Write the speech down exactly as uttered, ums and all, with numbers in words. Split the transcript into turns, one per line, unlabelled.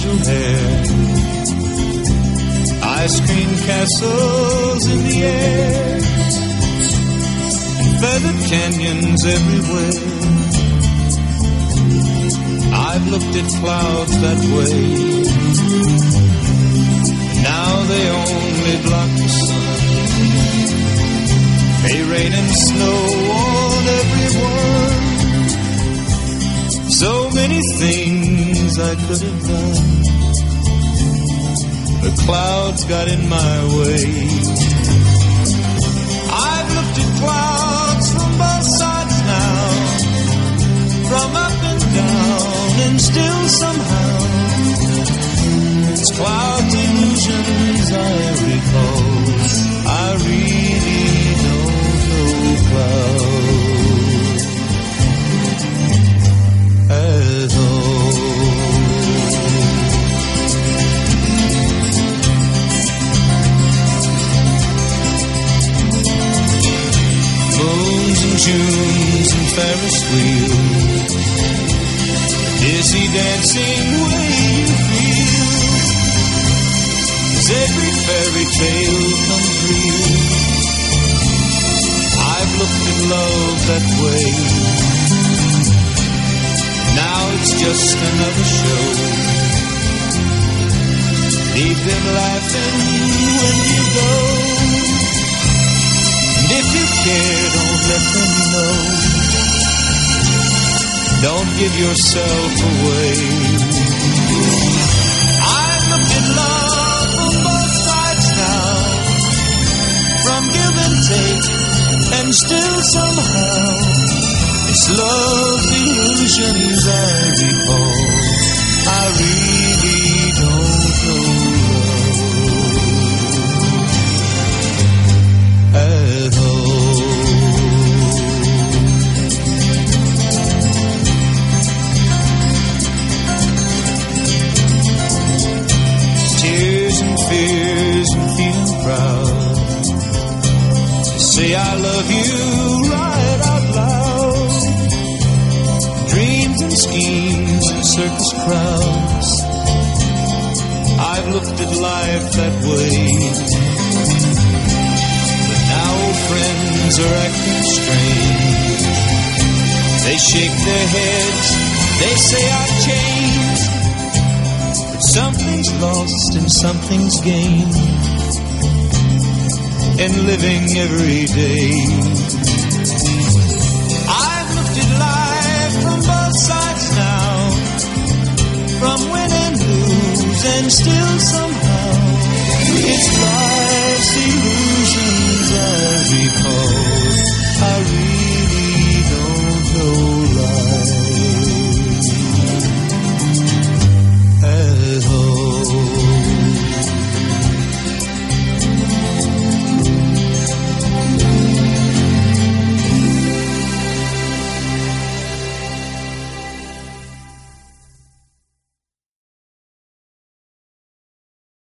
gentle hair. Ice cream castles in the air, feathered canyons everywhere. I've looked at clouds that way. Now they only block the sun. They rain and snow on everyone. So many things I could have done. The clouds got in my way. I've looked at clouds from both sides now, from up and down, and still somehow it's clouds illusions I recall. I really don't know clouds at all. Moons and Junes and Ferris wheels, dizzy dancing way you feel. Does every fairy tale come true? I've looked at love that way. Now it's just another show. Leave them laughing when you go. And if you care, don't let them know. Don't give yourself away. I've looked at love from both sides now, from give and take, and still somehow it's love's illusions I recall. I really don't know love at all. Fears and feeling proud to say I love you right out loud. Dreams and schemes and circus crowds, I've looked at life that way. But now old friends are acting strange. They shake their heads, they say I've changed. Something's lost and something's gained in living every day. I've looked at life from both sides now, from win and lose, and still some